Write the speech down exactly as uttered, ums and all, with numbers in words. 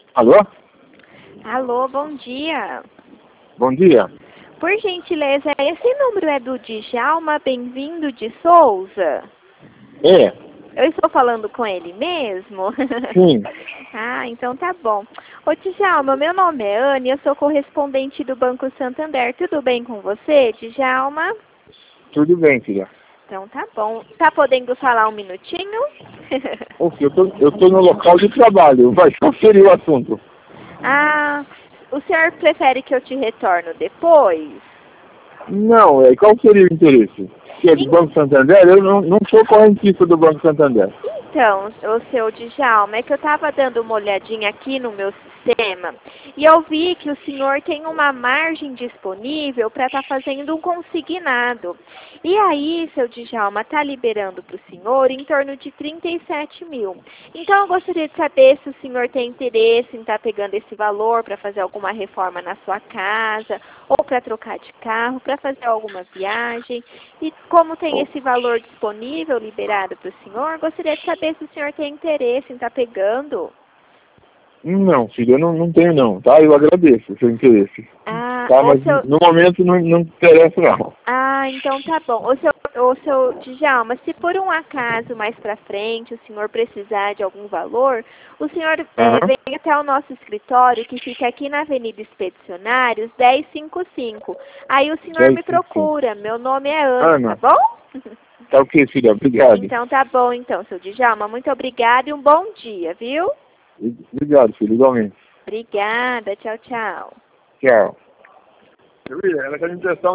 Alô? Alô, bom dia. Bom dia. Por gentileza, esse número é do Djalma Bem-vindo de Souza? É, Eu estou falando com ele mesmo? sim. Ah, então tá bom. Ô Djalma, meu nome é Anne, eu sou correspondente do Banco Santander. Tudo bem com você, Djalma? Tudo bem, filha. Então tá bom. Tá podendo falar um minutinho? Ô, filho, eu tô, eu tô no local de trabalho. Vai, qual seria o assunto? Ah, o senhor prefere que eu te retorno depois? Não, é, qual seria o interesse? Se é do Banco Santander, eu não, não sou correntista do Banco Santander. Então, o seu Djalma, é que eu estava dando uma olhadinha aqui no meu sistema e eu vi que o senhor tem uma margem disponível para estar fazendo um consignado. E aí, seu Djalma, está liberando para o senhor em torno de trinta e sete mil. Então, eu gostaria de saber se o senhor tem interesse em estar pegando esse valor para fazer alguma reforma na sua casa ou para trocar de carro, para fazer alguma viagem. E como tem esse valor disponível, liberado para o senhor, gostaria de saber se o senhor tem interesse em estar pegando. Não, filho, eu não, não tenho não, tá? Eu agradeço o seu interesse. Ah, Tá, o mas seu... no momento não, não interessa não. Ah, então tá bom. O seu, o seu Djalma, se por um acaso mais pra frente o senhor precisar de algum valor, o senhor é, Aham. vem até o nosso escritório, que fica aqui na Avenida Expedicionários, dez cinquenta e cinco. Aí o senhor dez, me cinco, cinco. procura. Meu nome é Ana, tá Ana, bom? tá ok, filha, obrigado. Então tá bom, então, seu Djalma. Muito obrigada e um bom dia, viu? Obrigado, filho, igualmente. Obrigada. Tchau, tchau. Tchau. Ela quer me emprestar